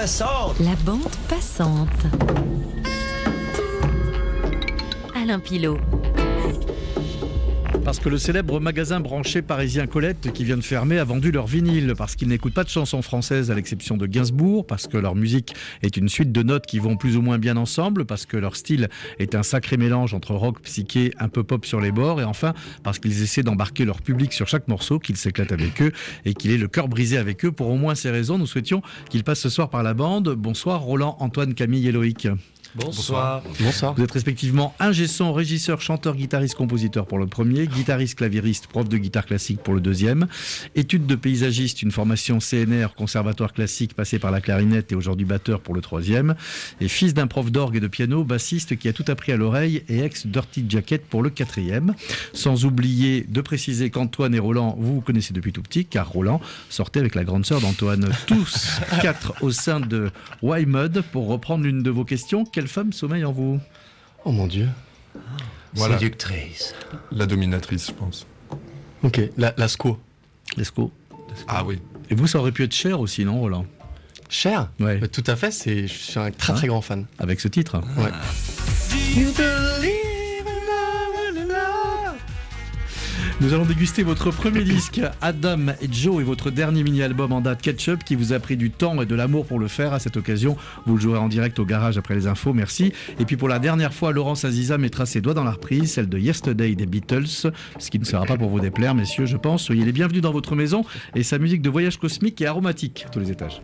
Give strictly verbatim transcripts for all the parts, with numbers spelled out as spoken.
passante. La bande passante. Alain Pilot. Parce que le célèbre magasin branché parisien Colette, qui vient de fermer, a vendu leur vinyle. Parce qu'ils n'écoutent pas de chansons françaises à l'exception de Gainsbourg. Parce que leur musique est une suite de notes qui vont plus ou moins bien ensemble. Parce que leur style est un sacré mélange entre rock, psyché, un peu pop sur les bords. Et enfin, parce qu'ils essaient d'embarquer leur public sur chaque morceau, qu'ils s'éclatent avec eux et qu'il ait le cœur brisé avec eux. Pour au moins ces raisons, nous souhaitions qu'ils passent ce soir par la bande. Bonsoir Roland, Antoine, Camille et Loïc. Bonsoir. Bonsoir. Vous êtes respectivement ingé son, régisseur, chanteur, guitariste, compositeur pour le premier, guitariste, claviériste, prof de guitare classique pour le deuxième, études de paysagiste, une formation C N R, conservatoire classique, passé par la clarinette et aujourd'hui batteur pour le troisième, et fils d'un prof d'orgue et de piano, bassiste qui a tout appris à l'oreille et ex-Dirty Jacket pour le quatrième. Sans oublier de préciser qu'Antoine et Roland, vous vous connaissez depuis tout petit, car Roland sortait avec la grande sœur d'Antoine. Tous quatre au sein de Y-Mud. Pour reprendre l'une de vos questions, quelle femme sommeille en vous? Oh mon Dieu. Voilà. Séductrice. La dominatrice, je pense. Ok, la, la SCO. Lescaut. Ah oui. Et vous, ça aurait pu être cher aussi, non, Roland? Cher. Ouais. Euh, Tout à fait, c'est, je suis un très très grand fan. Avec ce titre. Ouais. Nous allons déguster votre premier disque, Adam et Joe, et votre dernier mini-album en date, Ketchup, qui vous a pris du temps et de l'amour pour le faire. À cette occasion, vous le jouerez en direct au garage après les infos, merci. Et puis pour la dernière fois, Laurence Aziza mettra ses doigts dans la reprise, celle de Yesterday des Beatles, ce qui ne sera pas pour vous déplaire, messieurs, je pense. Soyez les bienvenus dans votre maison, et sa musique de voyage cosmique et aromatique à tous les étages.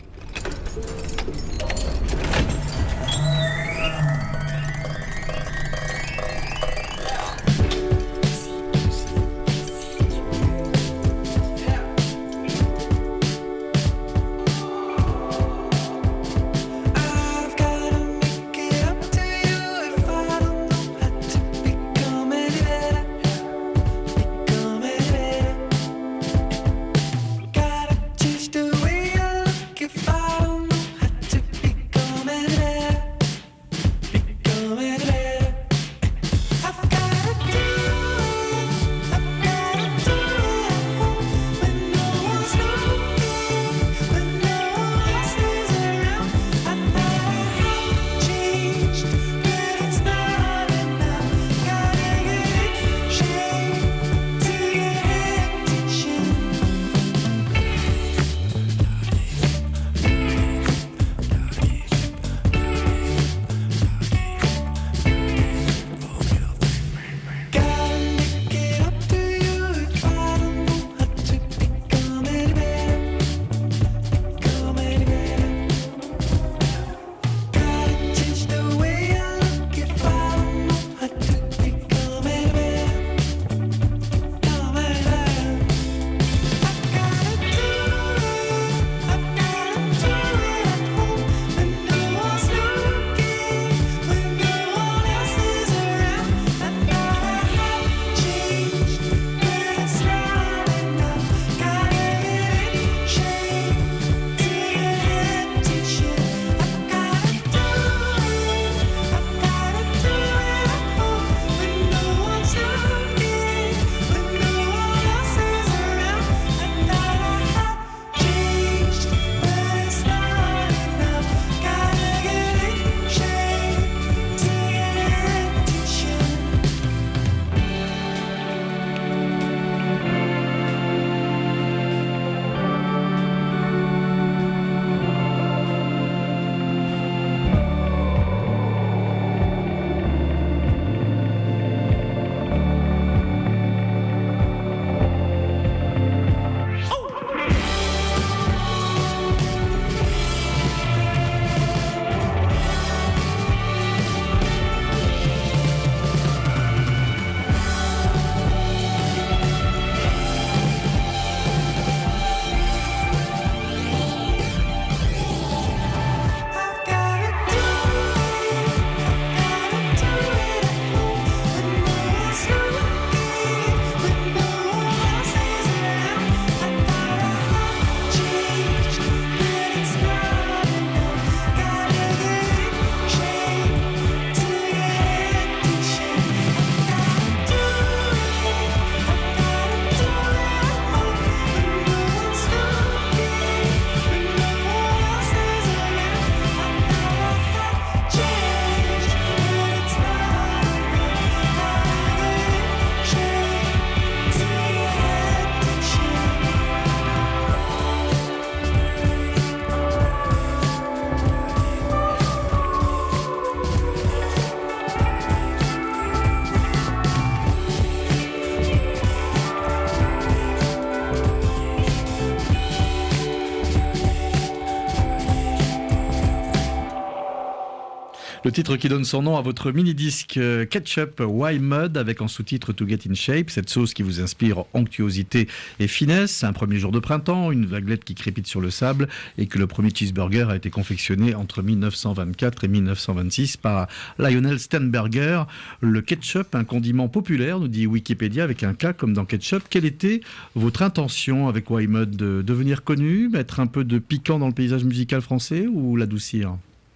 titre qui donne son nom à votre mini-disque euh, Ketchup Why Mud avec en sous-titre To Get in Shape, cette sauce qui vous inspire onctuosité et finesse. Un premier jour de printemps, une vaguelette qui crépite sur le sable et que le premier cheeseburger a été confectionné entre mille neuf cent vingt-quatre et mille neuf cent vingt-six par Lionel Sternberger. Le ketchup, un condiment populaire, nous dit Wikipédia avec un K comme dans ketchup. Quelle était votre intention avec Why Mud? De devenir connu, mettre un peu de piquant dans le paysage musical français ou l'adoucir?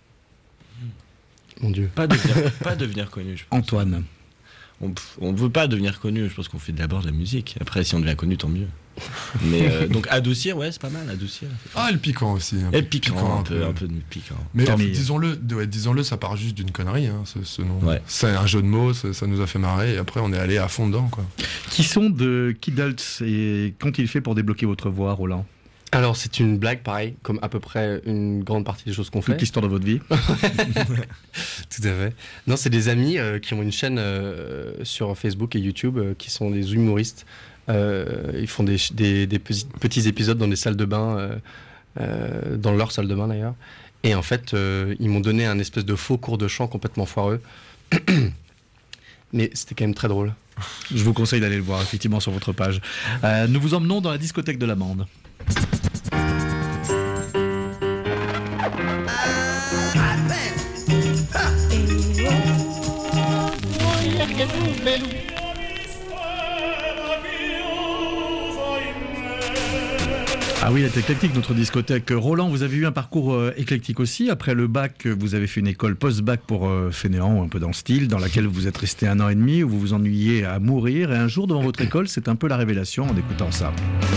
Mon Dieu. Pas devenir, pas devenir connu. Je pense. Antoine. On ne veut pas devenir connu, je pense qu'on fait d'abord de la musique. Après, si on devient connu, tant mieux. Mais euh, donc adoucir, ouais, c'est pas mal, adoucir. Ah, et le piquant aussi. Et le piquant, un, peu, un peu de piquant. Mais en fait, Camille. disons-le, ouais, disons-le, ça part juste d'une connerie, hein, ce, ce nom. Ouais. C'est un jeu de mots, ça, ça nous a fait marrer, et après on est allé à fond dedans, quoi. Qui sont de Kidults et qu'ont-ils fait pour débloquer votre voix, Roland? Alors, c'est une blague, pareil, comme à peu près une grande partie des choses qu'on fait. Toute l'histoire de votre vie. Tout à fait. Non, c'est des amis euh, qui ont une chaîne euh, sur Facebook et YouTube, euh, qui sont des humoristes. Euh, ils font des, des, des petits épisodes dans des salles de bain, euh, euh, dans leur salle de bain d'ailleurs. Et en fait, euh, ils m'ont donné un espèce de faux cours de chant complètement foireux. Mais c'était quand même très drôle. Je vous conseille d'aller le voir, effectivement, sur votre page. Euh, nous vous emmenons dans la discothèque de l'Amande. Ah oui, elle est éclectique, notre discothèque. Roland, vous avez eu un parcours euh, éclectique aussi. Après le bac, vous avez fait une école post-bac pour euh, fainéants, un peu dans le style, dans laquelle vous êtes resté un an et demi, où vous vous ennuyez à mourir. Et un jour, devant votre école, c'est un peu la révélation en écoutant ça.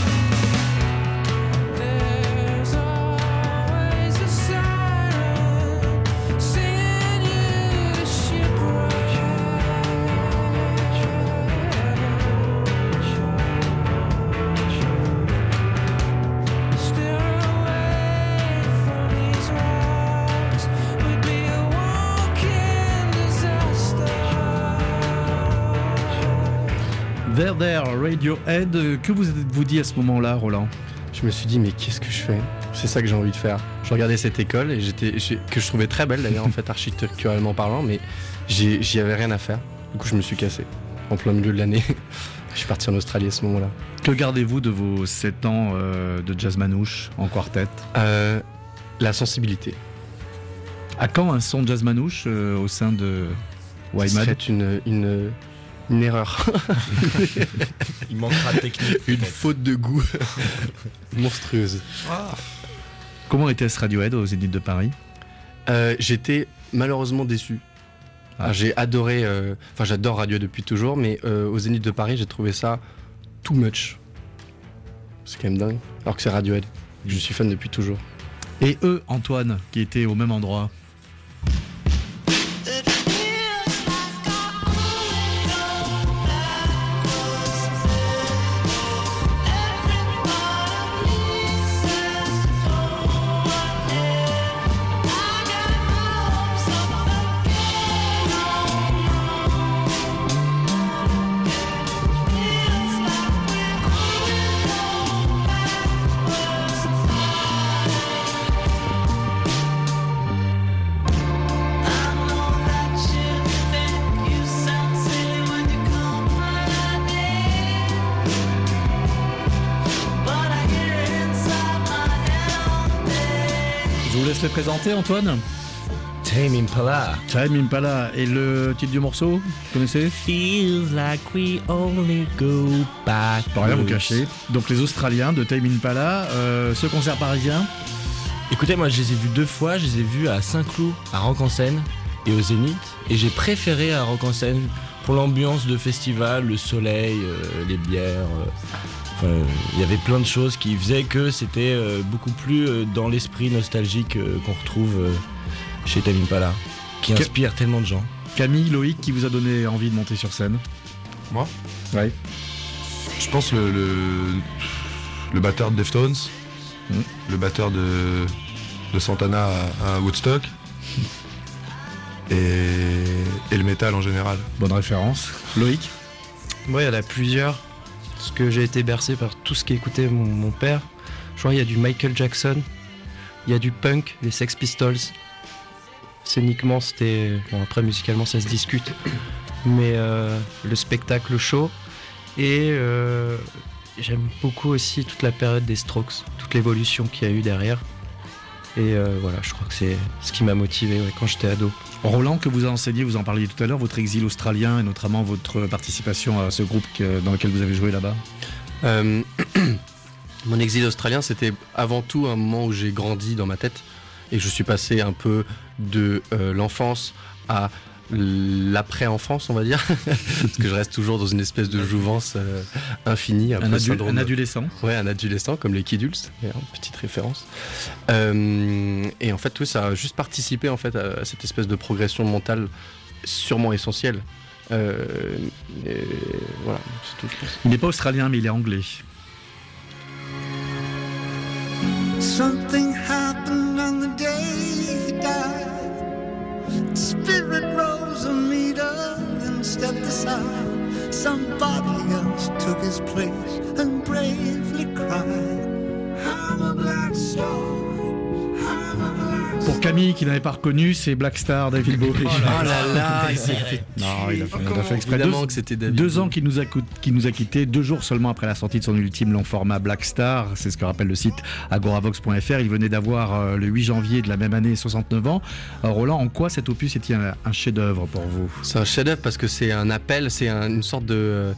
There There, Radiohead. Que vous êtes-vous dit à ce moment-là, Roland? Je me suis dit, mais qu'est-ce que je fais? C'est ça que j'ai envie de faire. Je regardais cette école et j'étais, j'ai- que je trouvais très belle d'ailleurs, en fait, architecturalement parlant, mais j'ai- j'y avais rien à faire. Du coup, je me suis cassé en plein milieu de l'année. Je suis parti en Australie à ce moment-là. Que gardez-vous de vos sept ans euh, de jazz manouche en quartet? Euh, la sensibilité. À quand un son jazz manouche euh, au sein de Ce Why Mud? serait une, une, une erreur. Il manquera de technique. Une peut-être. faute de goût monstrueuse. Comment était-ce Radiohead au Zénith de Paris? Euh, j'étais malheureusement déçu. Ah. Ah, j'ai adoré, euh, enfin j'adore Radiohead depuis toujours, mais euh, au Zénith de Paris, j'ai trouvé ça too much. C'est quand même dingue. Alors que c'est Radiohead. Je suis fan depuis toujours. Et eux, Antoine, qui étaient au même endroit? Je vous laisse les présenter, Antoine. Tame Impala. Tame Impala. Et le titre du morceau, vous connaissez? Feels like we only go back. Pas rien vous cacher. Donc les Australiens de Tame Impala, euh, ce concert parisien. Écoutez, moi je les ai vus deux fois, je les ai vus à Saint-Cloud, à Rock en Seine et au Zénith. Et j'ai préféré à Rock en Seine pour l'ambiance de festival, le soleil, euh, les bières. euh, Enfin, il y avait plein de choses qui faisaient que c'était euh, beaucoup plus euh, dans l'esprit nostalgique euh, qu'on retrouve euh, chez Tame Impala, qui Que- inspire tellement de gens. Camille, Loïc, qui vous a donné envie de monter sur scène? Moi Ouais. Je pense le, le, le batteur de Deftones, Mhm. le batteur de, de Santana à, à Woodstock, et, et le métal en général. Bonne référence. Loïc? Moi, il y en a plusieurs. Parce que j'ai été bercé par tout ce qu'écoutait mon, mon père. Je crois qu'il y a du Michael Jackson, il y a du punk, les Sex Pistols. scéniquement, c'était. Bon, après, musicalement, ça se discute. Mais euh, le spectacle chaud. Et euh, j'aime beaucoup aussi toute la période des Strokes, toute l'évolution qu'il y a eu derrière. Et euh, voilà, je crois que c'est ce qui m'a motivé ouais, quand j'étais ado. Roland, que vous a enseigné, vous en parliez tout à l'heure, votre exil australien et notamment votre participation à ce groupe que, dans lequel vous avez joué là-bas. Euh, mon exil australien, c'était avant tout un moment où j'ai grandi dans ma tête et je suis passé un peu de euh, l'enfance à l'après-enfance, on va dire, parce que je reste toujours dans une espèce de jouvence euh, infinie. Un, un, peu adu- syndrome... un adolescent. Ouais, un adolescent, comme les Kidules, d'ailleurs, petite référence. Euh, et en fait, oui, ça a juste participé en fait, à, à cette espèce de progression mentale sûrement essentielle. Euh, et voilà, c'est tout, je pense. Il n'est pas australien, mais il est anglais. Something happened on the day he died. Spirit rose a meter and stepped aside. Somebody else took his place and bravely cried. I'm a black star. I'm a black star. Pour Camille qui n'avait pas reconnu, c'est Black Star, David Bowie. Oh là là, il s'est fait. Non, il a fait, Oh, il a fait exprès. évidemment Deux, que c'était David deux Bowie. ans qu'il nous, a, cou- qu'il nous a quittés, deux jours seulement après la sortie de son ultime long format Black Star, c'est ce que rappelle le site agoravox point f r. Il venait d'avoir euh, le huit janvier de la même année soixante-neuf ans. Euh, Roland, en quoi cet opus est-il un, un chef-d'œuvre pour vous? C'est un chef-d'œuvre parce que c'est un appel, c'est un- une sorte de. euh,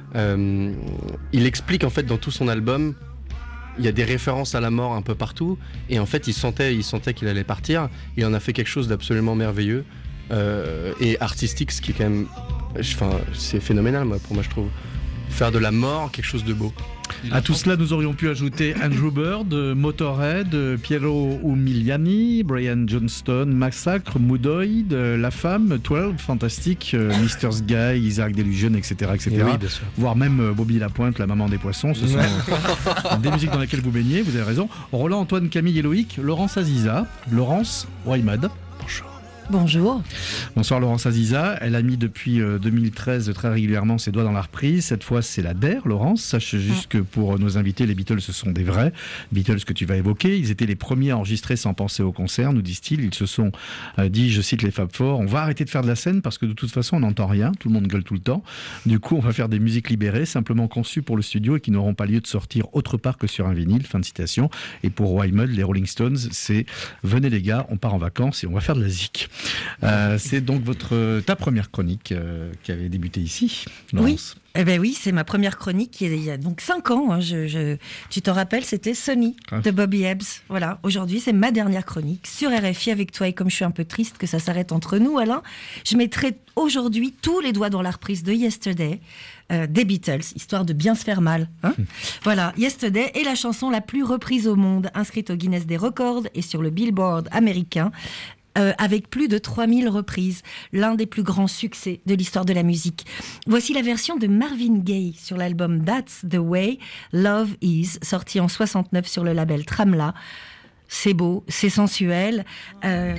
euh, il explique en fait dans tout son album. Il y a des références à la mort un peu partout, et en fait, il sentait, il sentait qu'il allait partir. Il en a fait quelque chose d'absolument merveilleux euh, et artistique, ce qui est quand même, enfin, c'est phénoménal, moi, pour moi, je trouve. Faire de la mort quelque chose de beau. À tout cela, nous aurions pu ajouter Andrew Bird, Motorhead, Piero Umiliani, Brian Johnston, Massacre, Moodoid, La Femme, douze, Fantastic, Mister Guy, Isaac Delusion, et cetera, et cetera. Et oui, bien sûr. Voire même Bobby Lapointe, la maman des poissons. Ce sont euh, des musiques dans lesquelles vous baignez, vous avez raison. Roland, Antoine, Camille et Loïc, Laurence Aziza, Laurence Waimad. Bonjour. Bonjour. Bonsoir Laurence Aziza, elle a mis depuis euh, deux mille treize très régulièrement ses doigts dans la reprise. Cette fois c'est la D E R, Laurence. Sache juste que pour nos invités, les Beatles ce sont des vrais Beatles que tu vas évoquer. Ils étaient les premiers à enregistrer sans penser au concert, nous disent-ils. Ils se sont euh, dit, je cite les Fab Four, on va arrêter de faire de la scène parce que de toute façon on n'entend rien, tout le monde gueule tout le temps. Du coup on va faire des musiques libérées, simplement conçues pour le studio et qui n'auront pas lieu de sortir autre part que sur un vinyle. Fin de citation. Et pour Waimud, les Rolling Stones, c'est venez les gars, on part en vacances et on va faire de la zik. Euh, c'est donc votre, ta première chronique euh, qui avait débuté ici, Laurence. Oui, eh ben oui, c'est ma première chronique qui est il y a donc cinq ans. Hein, je, je, tu te rappelles, c'était Sonny Ah. de Bobby Ebbs. Voilà, aujourd'hui c'est ma dernière chronique sur R F I avec toi. Et comme je suis un peu triste que ça s'arrête entre nous, Alain, je mettrai aujourd'hui tous les doigts dans la reprise de Yesterday. Euh, des Beatles, histoire de bien se faire mal. Hein voilà, Yesterday est la chanson la plus reprise au monde, inscrite au Guinness des records et sur le Billboard américain. Euh, avec plus de trois mille reprises, l'un des plus grands succès de l'histoire de la musique. Voici la version de Marvin Gaye sur l'album That's the Way Love Is, sorti en soixante-neuf sur le label Tramla. C'est beau, c'est sensuel. Euh...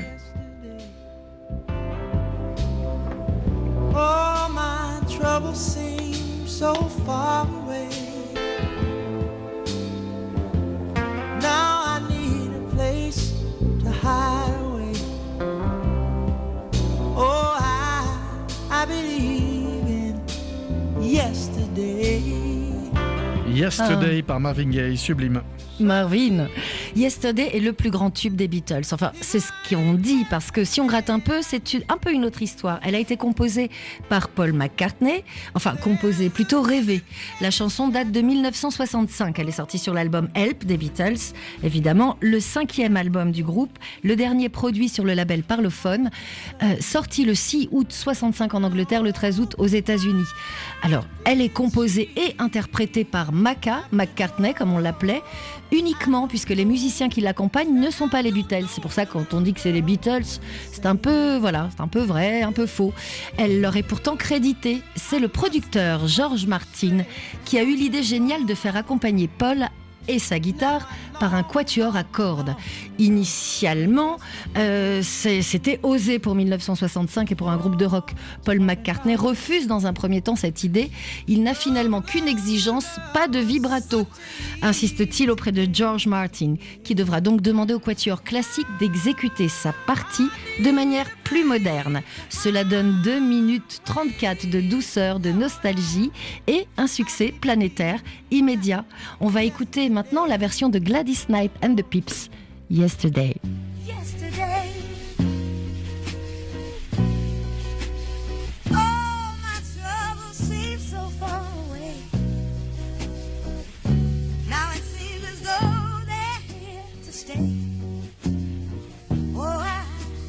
Oh, my trouble seems so far away. Now I need a place to hide away. Oh, I, I believe in yesterday. Yesterday Ah. par Marvin Gaye, sublime. Marvin. Yesterday est le plus grand tube des Beatles. Enfin, c'est ce qu'on dit, parce que si on gratte un peu, c'est un peu une autre histoire. Elle a été composée par Paul McCartney, enfin composée, plutôt rêvée. La chanson date de mille neuf cent soixante-cinq. Elle est sortie sur l'album Help des Beatles, évidemment, le cinquième album du groupe, le dernier produit sur le label Parlophone, euh, sorti le six août soixante-cinq en Angleterre, le treize août aux États-Unis. Alors, elle est composée et interprétée par Macca, McCartney comme on l'appelait, uniquement puisque les musiciens qui l'accompagnent ne sont pas les Beatles. C'est pour ça que quand on dit que c'est les Beatles, c'est un peu, voilà, c'est un peu vrai, un peu faux. Elle leur est pourtant créditée. C'est le producteur George Martin qui a eu l'idée géniale de faire accompagner Paul et sa guitare par un quatuor à cordes. Initialement, euh, c'est, c'était osé pour mille neuf cent soixante-cinq et pour un groupe de rock. Paul McCartney refuse dans un premier temps cette idée. Il n'a finalement qu'une exigence, pas de vibrato, insiste-t-il auprès de George Martin, qui devra donc demander au quatuor classique d'exécuter sa partie de manière plus moderne. Cela donne deux minutes trente-quatre de douceur, de nostalgie et un succès planétaire immédiat. On va écouter maintenant la version de Gladys Knight and the Pips, Yesterday. Yesterday, all my troubles seem so far away. Now it seems as though they're here to stay. Oh, I,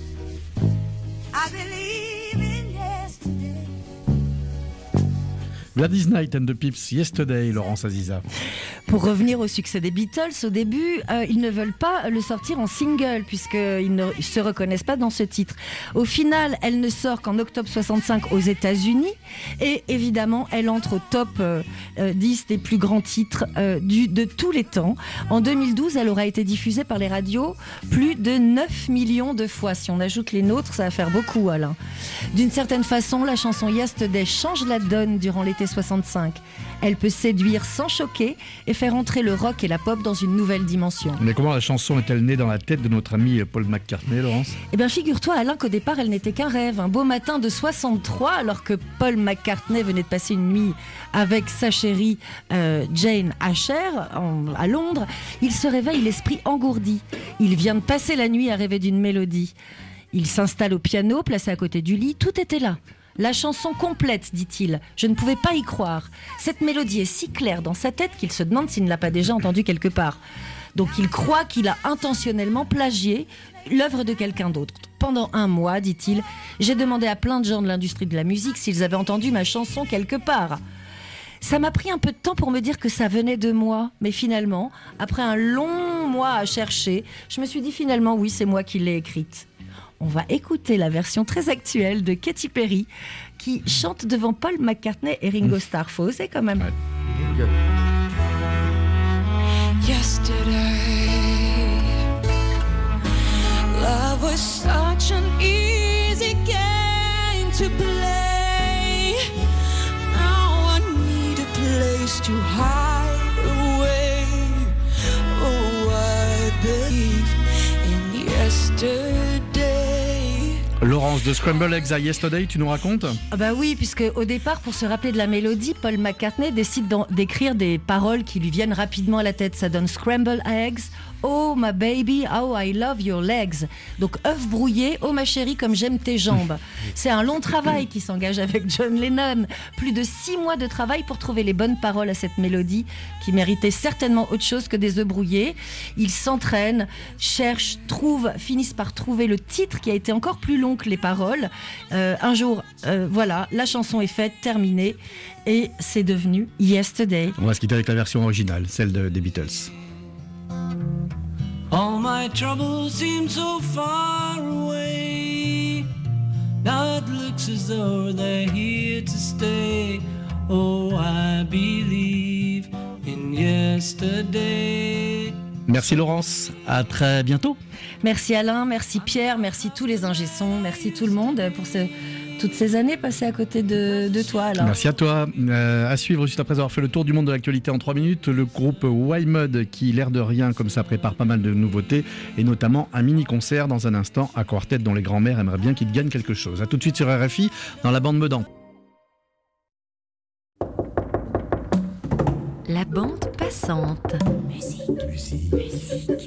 I believe in yesterday. Gladys Knight and the Pips, Yesterday, Laurence Aziza. Pour revenir au succès des Beatles, au début, euh, ils ne veulent pas le sortir en single puisqu'ils ne se reconnaissent pas dans ce titre. Au final, elle ne sort qu'en octobre soixante-cinq aux États-Unis et évidemment, elle entre au top euh, dix des plus grands titres euh, du, de tous les temps. En deux mille douze, elle aura été diffusée par les radios plus de neuf millions de fois. Si on ajoute les nôtres, ça va faire beaucoup, Alain. D'une certaine façon, la chanson Yesterday change la donne durant l'été soixante-cinq. Elle peut séduire sans choquer et faire entrer le rock et la pop dans une nouvelle dimension. Mais comment la chanson est-elle née dans la tête de notre ami Paul McCartney, Laurence ? Eh bien, figure-toi, Alain, qu'au départ, elle n'était qu'un rêve. Un beau matin de soixante-trois, alors que Paul McCartney venait de passer une nuit avec sa chérie euh, Jane Asher en, à Londres, il se réveille l'esprit engourdi. Il vient de passer la nuit à rêver d'une mélodie. Il s'installe au piano, placé à côté du lit. Tout était là. La chanson complète, dit-il. Je ne pouvais pas y croire. Cette mélodie est si claire dans sa tête qu'il se demande s'il ne l'a pas déjà entendue quelque part. Donc il croit qu'il a intentionnellement plagié l'œuvre de quelqu'un d'autre. Pendant un mois, dit-il, j'ai demandé à plein de gens de l'industrie de la musique s'ils avaient entendu ma chanson quelque part. Ça m'a pris un peu de temps pour me dire que ça venait de moi. Mais finalement, après un long mois à chercher, je me suis dit finalement, oui, c'est moi qui l'ai écrite. On va écouter la version très actuelle de Katy Perry qui chante devant Paul McCartney et Ringo Starr. Faut oser quand même. Ouais. Yesterday, love was such an easy game to play. Now I need a place to hide away. Oh, I believe in yesterday. Laurence, de Scramble Eggs à Yesterday, tu nous racontes ? Ah bah oui, puisque au départ, pour se rappeler de la mélodie, Paul McCartney décide d'écrire des paroles qui lui viennent rapidement à la tête. Ça donne Scramble Eggs, Oh my baby, how I love your legs. Donc œuf brouillé, oh ma chérie, comme j'aime tes jambes. C'est un long travail qui s'engage avec John Lennon. Plus de six mois de travail pour trouver les bonnes paroles à cette mélodie qui méritait certainement autre chose que des œufs brouillés. Ils s'entraînent, cherchent, trouvent, finissent par trouver le titre qui a été encore plus long que les paroles. Euh, un jour, euh, voilà, la chanson est faite, terminée, et c'est devenu Yesterday. On va se quitter avec la version originale, celle de, des Beatles. All my troubles seem so far away. Now it looks as though they're here to stay. Oh, I believe in yesterday. Merci Laurence, à très bientôt. Merci Alain, merci Pierre, merci tous les ingé-sons, merci tout le monde pour ce, toutes ces années passées à côté de, de toi Alain. Merci à toi. Euh, à suivre juste après avoir fait le tour du monde de l'actualité en trois minutes, le groupe Wymud qui, l'air de rien comme ça, prépare pas mal de nouveautés et notamment un mini-concert dans un instant à Quartet dont les grands-mères aimeraient bien qu'ils gagnent quelque chose. A tout de suite sur R F I dans la bande Meudant. La bande passante. Musique. Musique. Musique.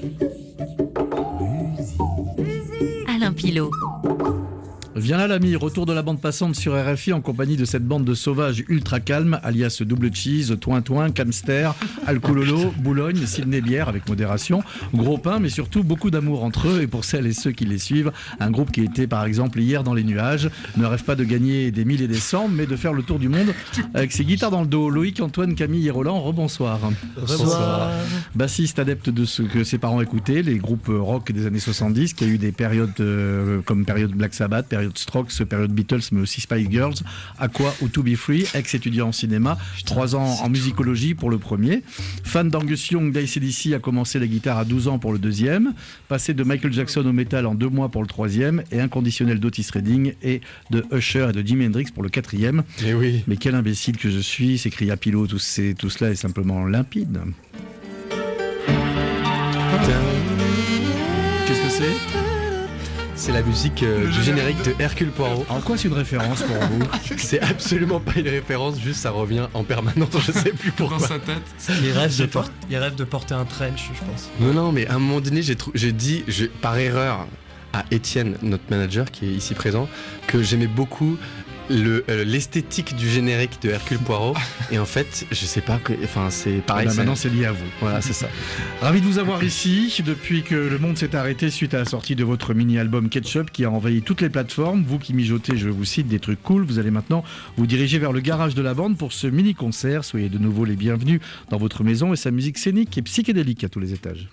Musique. Alain Pilot. Viens là l'ami, retour de la bande passante sur R F I en compagnie de cette bande de sauvages ultra calmes, alias double cheese, toin-toin, camster, alcoololo, Boulogne, Sydney bière avec modération, gros pain mais surtout beaucoup d'amour entre eux et pour celles et ceux qui les suivent, un groupe qui était par exemple hier dans les nuages, ne rêve pas de gagner des mille et des cents mais de faire le tour du monde avec ses guitares dans le dos. Loïc, Antoine, Camille et Roland, rebonsoir. Bonsoir. Bassiste adepte de ce que ses parents écoutaient, les groupes rock des années soixante-dix, qui a eu des périodes euh, comme période Black Sabbath, période période Strokes, période Beatles, mais aussi Spice Girls, Aqua ou To Be Free, ex-étudiant en cinéma, trois ans en musicologie pour le premier. Fan d'Angus Young d'A C D C, a commencé la guitare à douze ans pour le deuxième, passé de Michael Jackson au métal en deux mois pour le troisième, et inconditionnel d'Otis Redding et de Usher et de Jimi Hendrix pour le quatrième. Mais oui. Mais quel imbécile que je suis, s'écria Pilot, tout, ces, tout cela est simplement limpide. Qu'est-ce que c'est ? C'est la musique euh, du générique de Hercule Poirot. En quoi c'est une référence pour vous ? C'est absolument pas une référence, juste ça revient en permanence, je sais plus pourquoi. Dans sa tête. Il rêve, de por- il rêve de porter un trench, je pense. Non, non, mais à un moment donné, j'ai, trou- j'ai dit, je, par erreur, à Étienne, notre manager, qui est ici présent, que j'aimais beaucoup le, euh, l'esthétique du générique de Hercule Poirot. Et en fait, je sais pas, que, enfin, c'est pareil. Ben c'est... maintenant, c'est lié à vous. Voilà, c'est ça. Ravi de vous avoir ici, depuis que le monde s'est arrêté suite à la sortie de votre mini-album Ketchup qui a envahi toutes les plateformes. Vous qui mijotez, je vous cite, des trucs cool, vous allez maintenant vous diriger vers le garage de la bande pour ce mini-concert. Soyez de nouveau les bienvenus dans votre maison et sa musique scénique et psychédélique à tous les étages.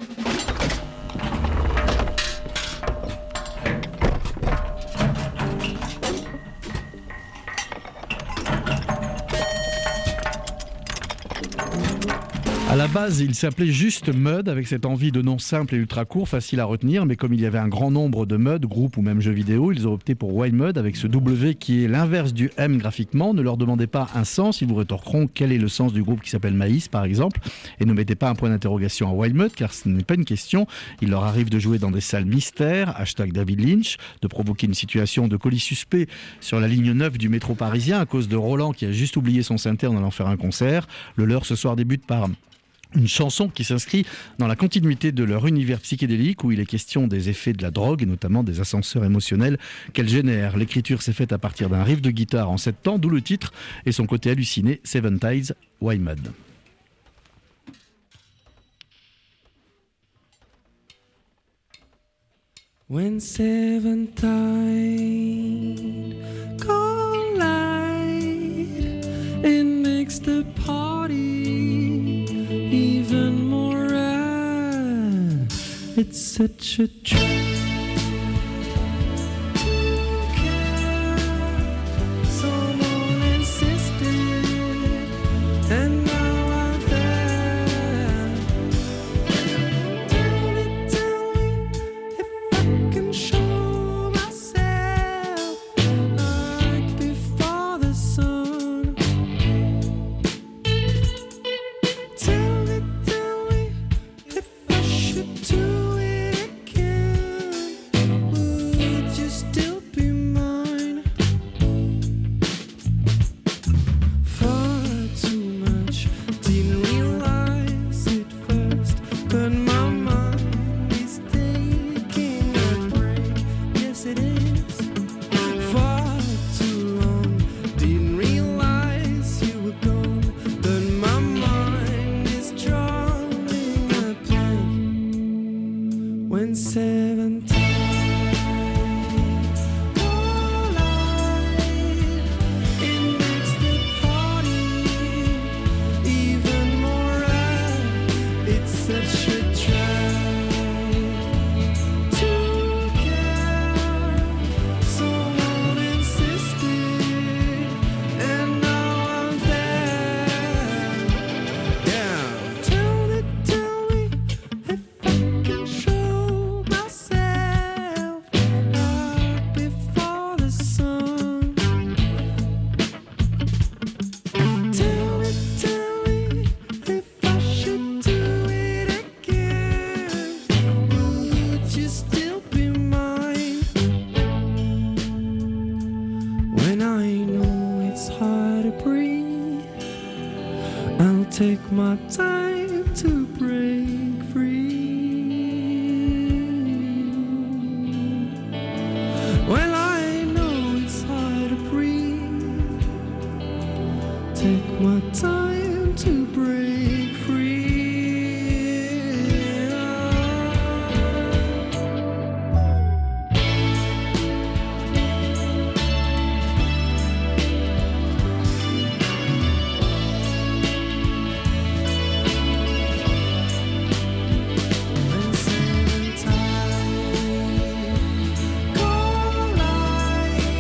À la base, il s'appelait juste Mud, avec cette envie de nom simple et ultra court, facile à retenir, mais comme il y avait un grand nombre de Mud, groupes ou même jeux vidéo, ils ont opté pour Wild Mud avec ce W qui est l'inverse du M graphiquement. Ne leur demandez pas un sens, ils vous rétorqueront quel est le sens du groupe qui s'appelle Maïs par exemple, et ne mettez pas un point d'interrogation à Wild Mud car ce n'est pas une question. Il leur arrive de jouer dans des salles mystères, hashtag David Lynch, de provoquer une situation de colis suspect sur la ligne neuf du métro parisien à cause de Roland qui a juste oublié son synthé en allant faire un concert. Le leur ce soir débute par une chanson qui s'inscrit dans la continuité de leur univers psychédélique où il est question des effets de la drogue et notamment des ascenseurs émotionnels qu'elle génère. L'écriture s'est faite à partir d'un riff de guitare en sept temps, d'où le titre et son côté halluciné, Seven Tides, Wild Mud. When seven tide collide, it makes the party even more rad. It's such a treat. Take my time to break free. Well, I know it's hard to breathe. Take my time to break free. Collide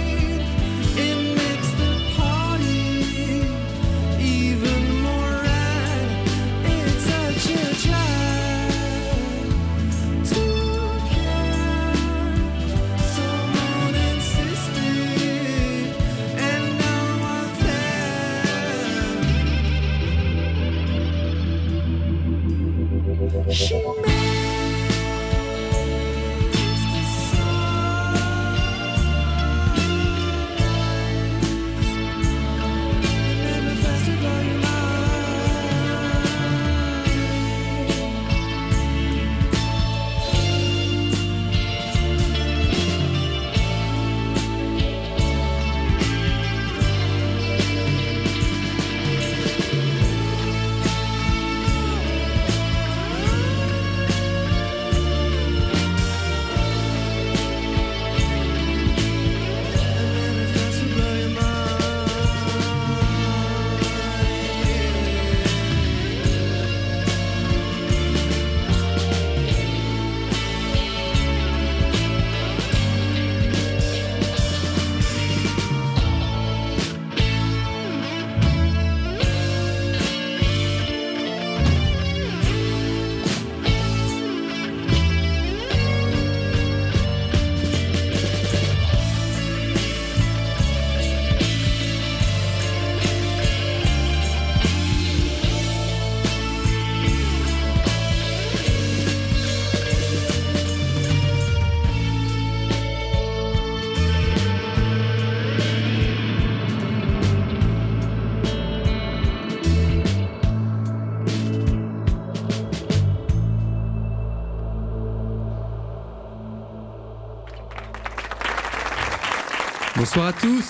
Bonsoir à tous.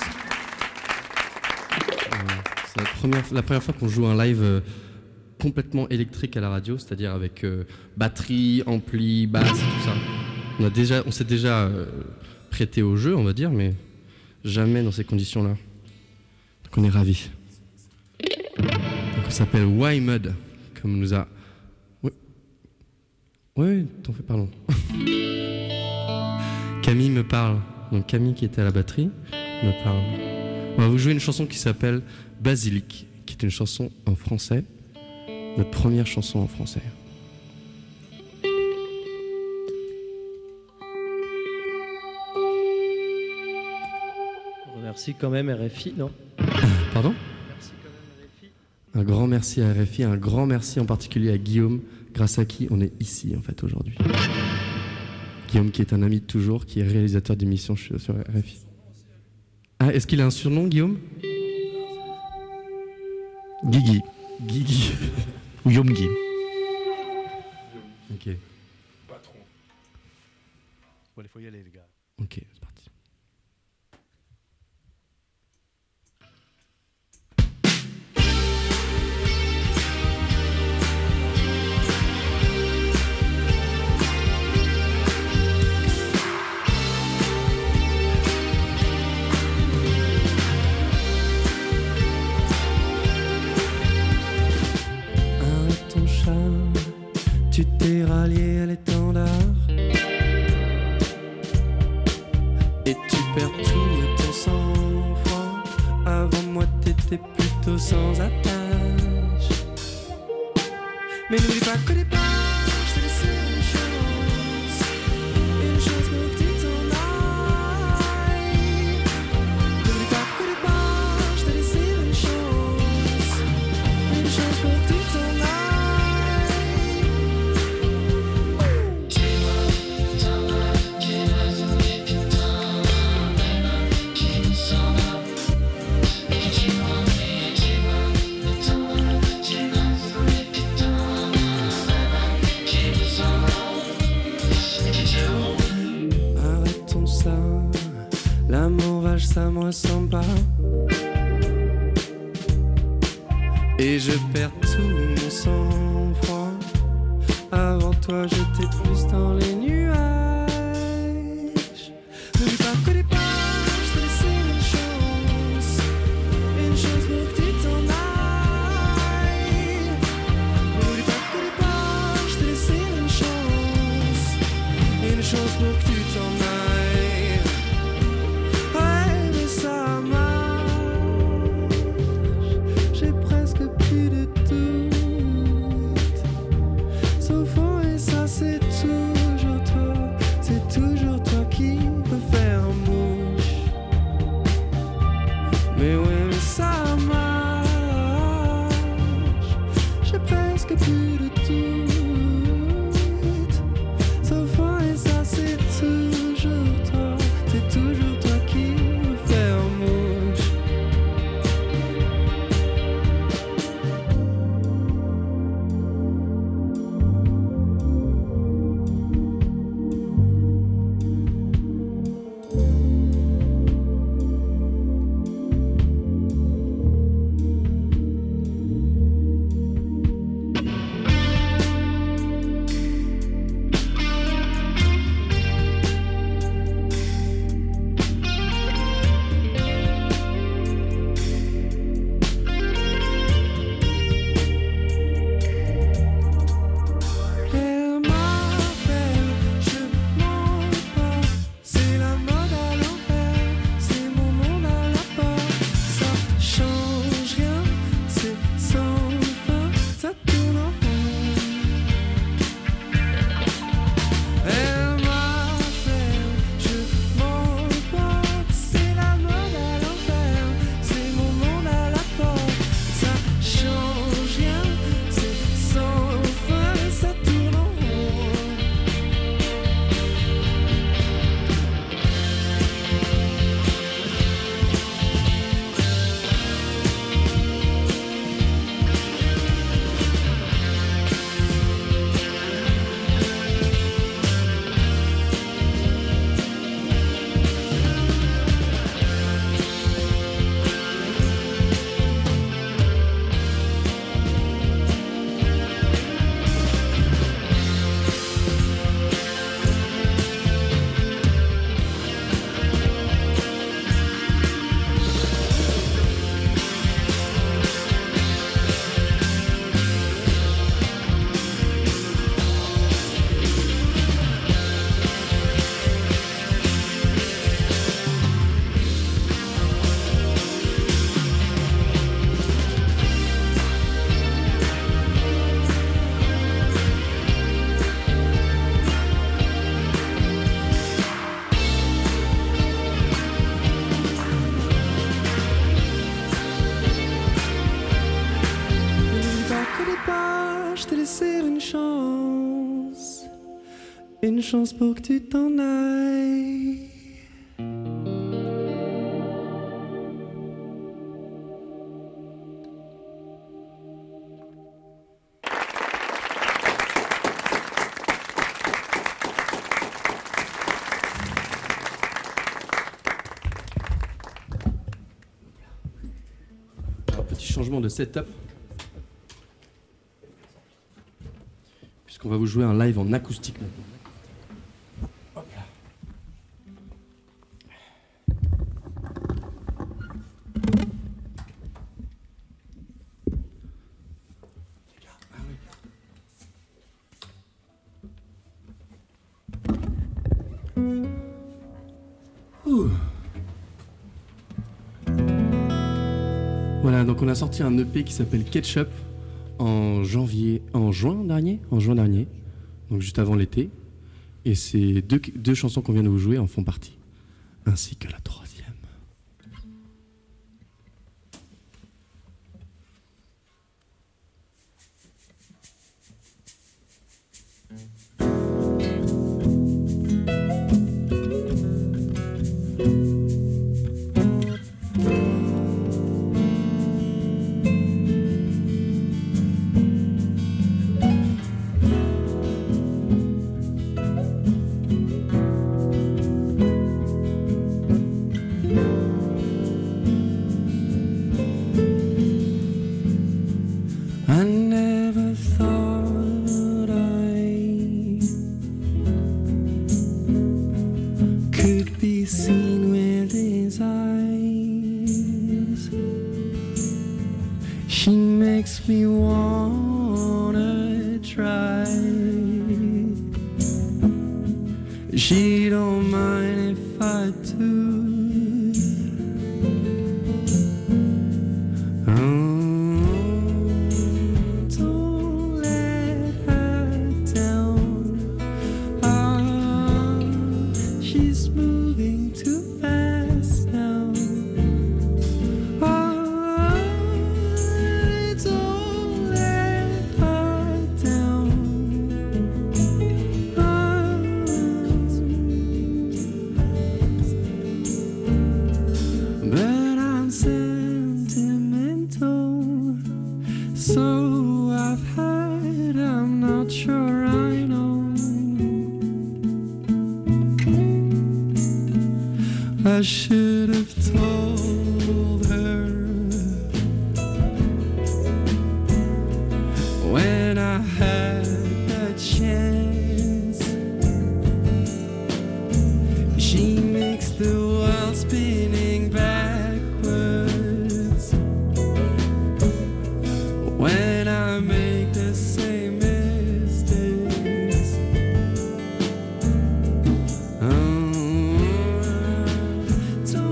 C'est la première, la première fois qu'on joue un live euh, complètement électrique à la radio, c'est-à-dire avec euh, batterie, ampli, basse et tout ça. On, a déjà, on s'est déjà euh, prêté au jeu, on va dire, mais jamais dans ces conditions-là. Donc on est ravis. Donc on s'appelle Why Mud, comme nous a... Oui, ouais, t'en fais, pardon. Camille me parle. Donc Camille qui était à la batterie me parle. On va vous jouer une chanson qui s'appelle Basilic, qui est une chanson en français, notre première chanson en français. On remercie quand même R F I, non? Pardon? Merci quand même R F I. Un grand merci à R F I, un grand merci en particulier à Guillaume, grâce à qui on est ici en fait aujourd'hui. Guillaume qui est un ami de toujours, qui est réalisateur d'émissions sur R F I. Ah, est-ce qu'il a un surnom, Guillaume? Guigui. Guigui. Ou Yomgi. Ok. Patron. Bon, il faut y aller, les gars. Ok, c'est parti. Tu t'es rallié à l'étendard et tu perds tout ton sang-froid. Avant moi t'étais plutôt sans attache. Mais n'oublie pas que les pages, je t'ai laissé une chance, une chance pour que tu t'en ailles. N'oublie pas que les pages, je t'ai laissé une chance, une chance pour que tu t'en ailles. L'amour ça me ressemble pas. Et je perds tout mon sang-froid. Avant toi j'étais plus dans les nuages. N'oublie pas que les pages, je t'ai laissé une chance, une chance pour que tu t'en ailles. N'oublie pas que les pages, je t'ai laissé une chance, une chance pour que tu t'en ailles. C'est toujours te laisser une chance, une chance pour que tu t'en ailles. Changement de setup, puisqu'on va vous jouer un live en acoustique maintenant. Hop là. Ouh. Voilà, donc on a sorti un E P qui s'appelle Ketchup en janvier, en juin dernier, en juin dernier, donc juste avant l'été. Et ces deux, deux chansons qu'on vient de vous jouer en font partie, ainsi que la troisième. She don't mind if I do. Oh, don't let her down. Ah, she's moving too fast now. Ah, don't let her down. But I'm sentimental, so I've heard, I'm not sure I know. I should have told her when I had the chance. She makes the world spinning backwards when I make the same mistakes. Oh, don't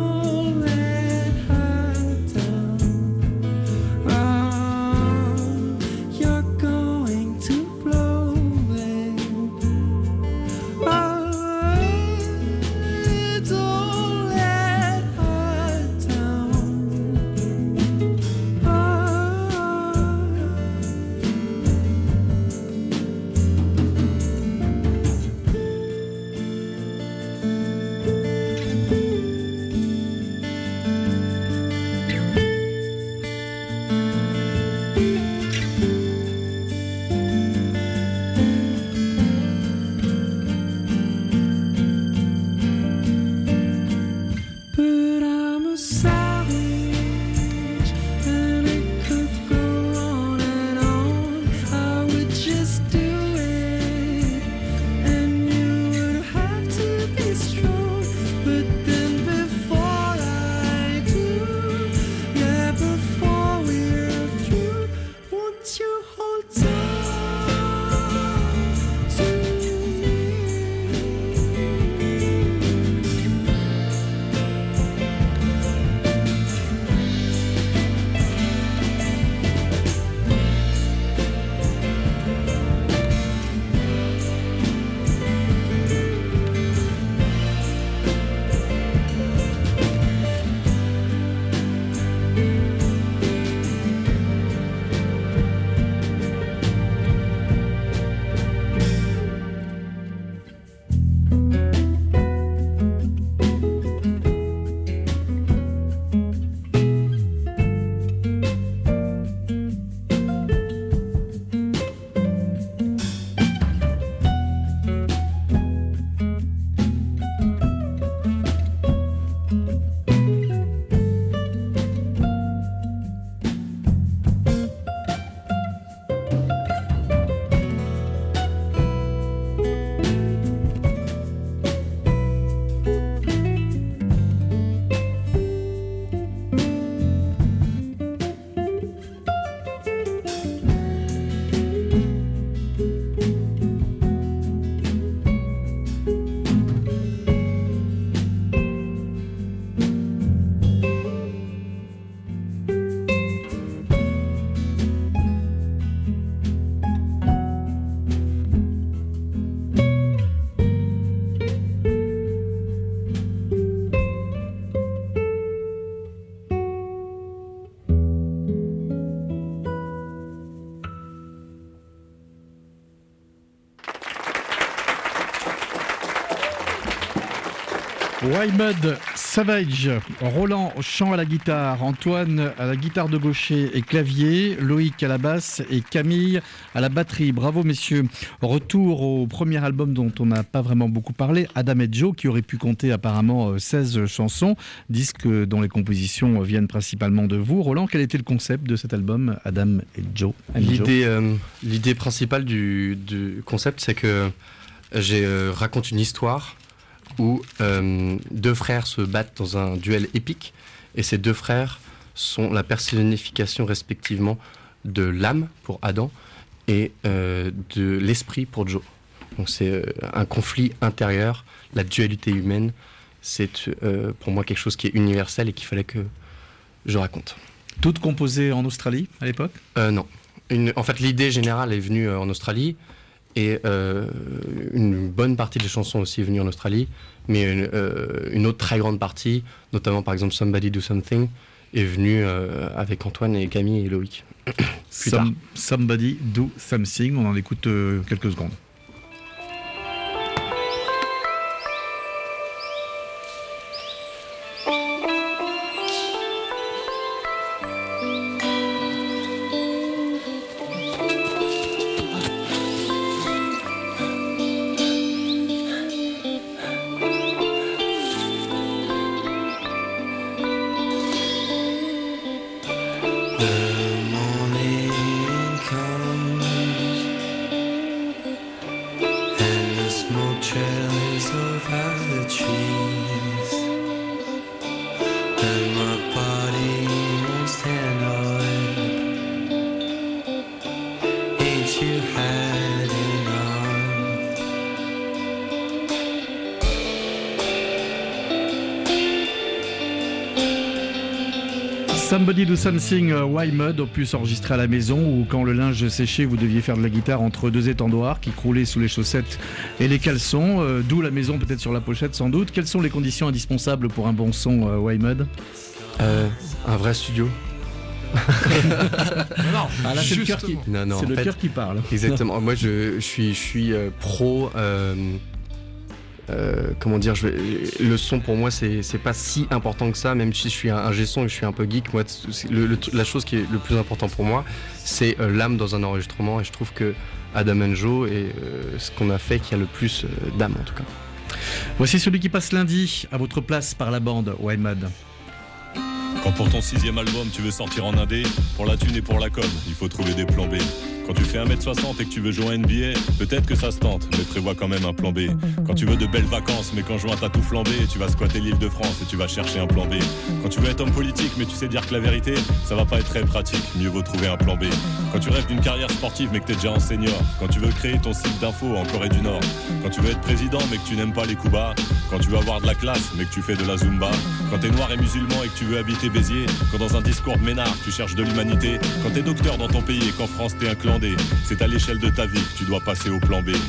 Wymud Savage, Roland chant à la guitare, Antoine à la guitare de gaucher et clavier, Loïc à la basse et Camille à la batterie. Bravo messieurs. Retour au premier album dont on n'a pas vraiment beaucoup parlé, Adam et Joe, qui aurait pu compter apparemment seize chansons, disque dont les compositions viennent principalement de vous. Roland, quel était le concept de cet album, Adam et Joe? L'idée, euh, l'idée principale du, du concept, c'est que j'ai euh, raconte une histoire où euh, deux frères se battent dans un duel épique, et ces deux frères sont la personnification respectivement de l'âme pour Adam et euh, de l'esprit pour Joe. Donc c'est euh, un conflit intérieur, la dualité humaine, c'est euh, pour moi quelque chose qui est universel et qu'il fallait que je raconte. Toutes composées en Australie à l'époque ? euh, Non. Une, en fait, l'idée générale est venue euh, en Australie. Et euh, une bonne partie des chansons aussi est venue en Australie, mais une, euh, une autre très grande partie, notamment par exemple Somebody Do Something, est venue euh, avec Antoine et Camille et Loïc. Plus tard. Some, Somebody Do Something, on en écoute euh, quelques secondes. Somebody Do Something, Wymud, opus enregistré à la maison, où quand le linge séchait, vous deviez faire de la guitare entre deux étendoirs qui croulaient sous les chaussettes et les caleçons, euh, d'où la maison peut-être sur la pochette sans doute. Quelles sont les conditions indispensables pour un bon son, euh, Wymud ? euh, Un vrai studio. non, ah, là, c'est le cœur qui, non, non, c'est le fait, cœur qui parle. Exactement. Moi, je, je suis, je suis euh, pro. Euh, euh, comment dire je vais, le son pour moi, c'est, c'est pas si important que ça. Même si je suis un ingé son et je suis un peu geek, moi, le, le, la chose qui est le plus important pour moi, c'est euh, l'âme dans un enregistrement. Et je trouve que Adam and Joe est euh, ce qu'on a fait qui a le plus euh, d'âme, en tout cas. Voici celui qui passe lundi à votre place par la bande, Wymud. Quand pour ton sixième album tu veux sortir en indé, pour la thune et pour la com, il faut trouver des plans B. Quand tu fais un mètre soixante et que tu veux jouer à N B A, peut-être que ça se tente, mais prévois quand même un plan B. Quand tu veux de belles vacances, mais qu'en juin t'as tout flambé, tu vas squatter l'île de France et tu vas chercher un plan B. Quand tu veux être homme politique, mais tu sais dire que la vérité, ça va pas être très pratique, mieux vaut trouver un plan B. Quand tu rêves d'une carrière sportive, mais que t'es déjà en senior. Quand tu veux créer ton site d'info en Corée du Nord. Quand tu veux être président, mais que tu n'aimes pas les coups bas. Quand tu veux avoir de la classe, mais que tu fais de la zumba. Quand t'es noir et musulman et que tu veux habiter Béziers. Quand dans un discours de ménard, tu cherches de l'humanité. Quand t'es docteur dans ton pays et qu'en France t'es un clandé. C'est à l'échelle de ta vie que tu dois passer au plan B.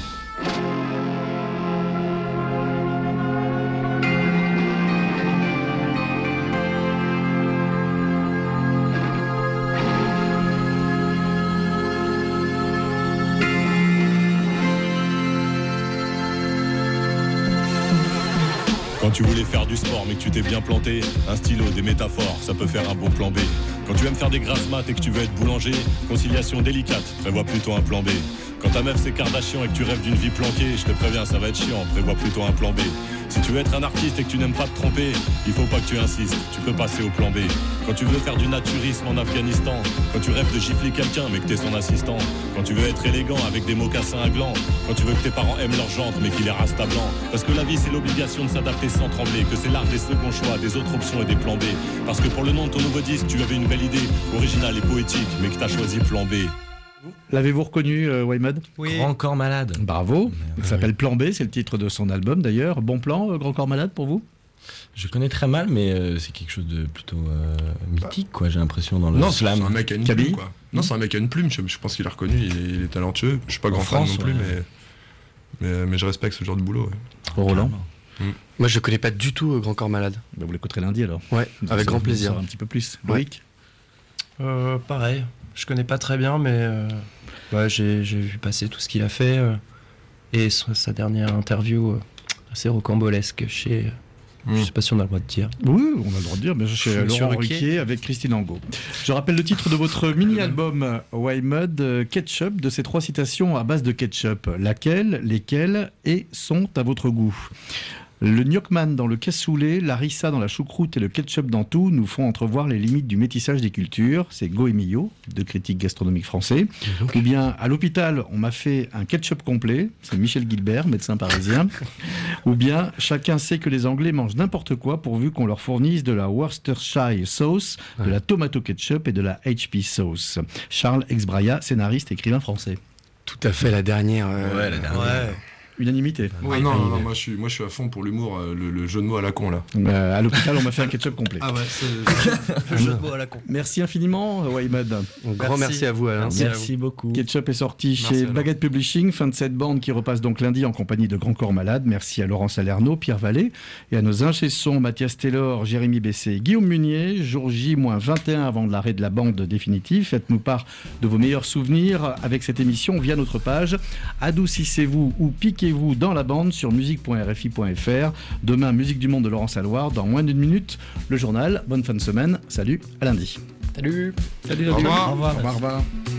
Quand tu voulais faire du sport mais que tu t'es bien planté, un stylo, des métaphores, ça peut faire un bon plan B. Quand tu aimes faire des grasses maths et que tu veux être boulanger, conciliation délicate, prévois plutôt un plan B. Quand ta meuf c'est Kardashian et que tu rêves d'une vie planquée, je te préviens ça va être chiant, prévois plutôt un plan B. Si tu veux être un artiste et que tu n'aimes pas te tromper, il faut pas que tu insistes, tu peux passer au plan B. Quand tu veux faire du naturisme en Afghanistan, quand tu rêves de gifler quelqu'un mais que t'es son assistant, quand tu veux être élégant avec des mocassins à gland, quand tu veux que tes parents aiment leurs jantes mais qu'ils les rastent à blanc. Parce que la vie c'est l'obligation de s'adapter sans trembler, que c'est l'art des seconds choix, des autres options et des plans B. Parce que pour le nom de ton nouveau disque, tu avais une belle idée, originale et poétique, mais que t'as choisi plan B. L'avez-vous reconnu, euh, Wymud ? Oui. Grand Corps Malade. Bravo. Il s'appelle Plan B, c'est le titre de son album d'ailleurs. Bon plan, euh, Grand Corps Malade pour vous ? Je connais très mal, mais euh, c'est quelque chose de plutôt euh, mythique, quoi. J'ai l'impression dans le non, slam. c'est un mec à une plume, quoi. Non, c'est un mec à une plume. Je, je pense qu'il a reconnu. Il, il est talentueux. Je suis pas En grand France, fan non plus, ouais. mais, mais mais je respecte ce genre de boulot. Ouais. Roland ? Mmh. Moi, je connais pas du tout euh, Grand Corps Malade. Bah, vous l'écouterez lundi alors. Ouais, Vous avec en grand saurez- plaisir. vous en saurez un petit peu plus. Ouais. Loïc ? Euh, pareil, je connais pas très bien, mais euh, ouais, j'ai, j'ai vu passer tout ce qu'il a fait. Euh, et sa, sa dernière interview euh, assez rocambolesque chez Je sais pas si on a le droit de dire. Oui, on a le droit de dire, bien sûr, chez Monsieur Laurent Ruquier. Ruquier avec Christine Angot. Je rappelle le titre de votre mini-album Why Mud, euh, Ketchup, de ces trois citations à base de ketchup. Laquelle, lesquelles et sont à votre goût. Le gnocchman dans le cassoulet, la rissa dans la choucroute et le ketchup dans tout nous font entrevoir les limites du métissage des cultures. C'est Goemio, de Critique gastronomique français. Ou bien, à l'hôpital, on m'a fait un ketchup complet. C'est Michel Guilbert, médecin parisien. Ou bien, chacun sait que les Anglais mangent n'importe quoi pourvu qu'on leur fournisse de la Worcestershire sauce, de la tomato ketchup et de la H P sauce. Charles Exbraya, scénariste et écrivain français. Tout à fait, la dernière. euh, Ouais, la dernière. ouais. Unanimité. Ah non, non, non, moi je suis, moi je suis à fond pour l'humour, euh, le, le jeu de mots à la con là. Euh, à l'hôpital, on m'a fait un ketchup complet. Ah ouais, c'est. Jeu de mots à la con. Merci infiniment, Waymed. Un grand merci à vous, Alain. Merci beaucoup. Ketchup est sorti Merci, chez Alain. Baguette Publishing, fin de cette bande qui repasse donc lundi en compagnie de Grand Corps Malade. Merci à Laurent Salerno, Pierre Vallée et à nos ingé-sons Mathias Taylor, Jérémy Bessé, Guillaume Munier. Jour J moins vingt et un avant de l'arrêt de la bande définitive. Faites-nous part de vos meilleurs souvenirs avec cette émission via notre page. Adoucissez-vous ou piquez-vous dans la bande sur musique point r f i point f r. Demain, Musique du Monde de Laurent Salouard. Dans moins d'une minute, le journal. Bonne fin de semaine. Salut, à lundi. Salut. Salut, Au revoir. Au revoir. Au revoir.